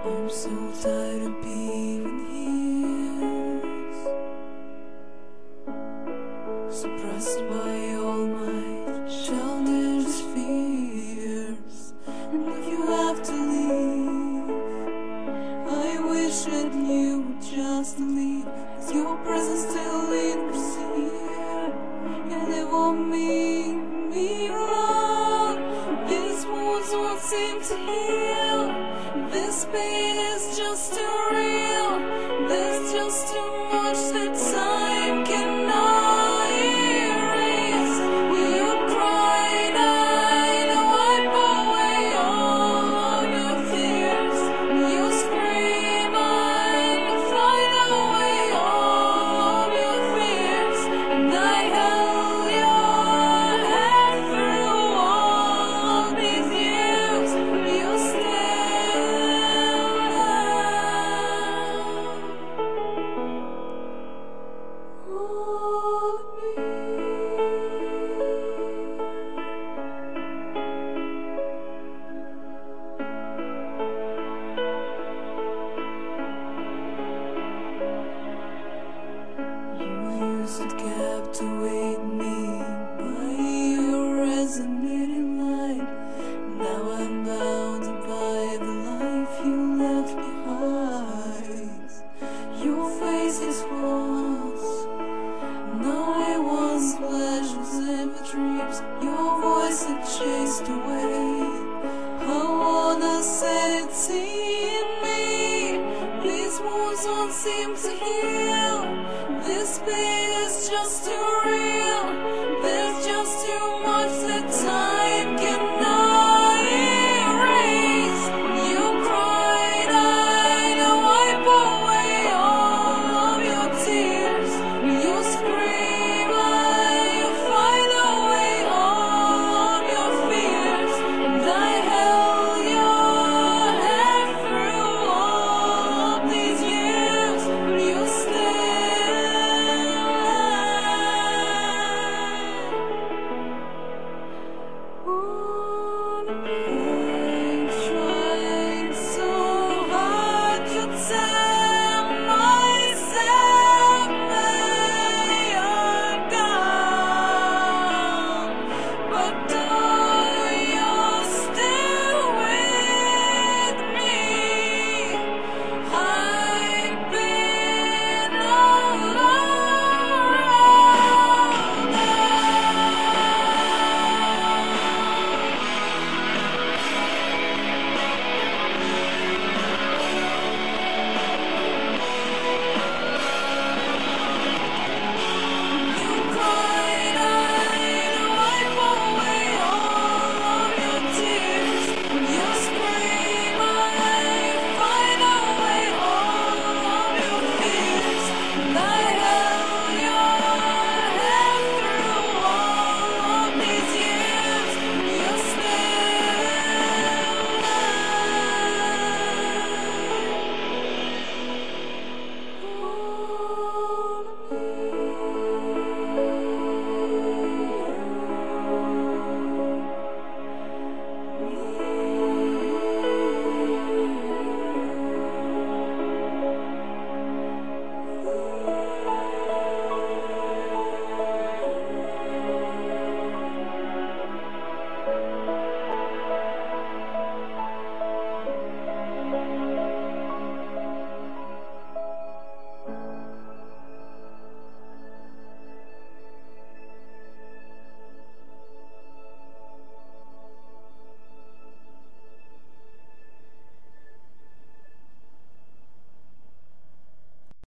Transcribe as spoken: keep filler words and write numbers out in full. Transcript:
I'm so tired of being here, suppressed by all my childish fears. And if you have to leave, I wish that you would just leave, 'cause your presence still lingers here, and it won't make me wrong. These wounds won't seem to heal. This pain is just too real. There's just too much that time cannot erase. When you cry and I wipe away all of your fears. When you scream I fight away all of your fears. And I held your head through all of these years. You still to captivate me by your resonating light. Now I'm bounded by the life you left behind. Your face is lost. Now I once pleasures in my dreams. Your voice had chased away. I wanna set it in me. These wounds won't seem to heal. This pain is just too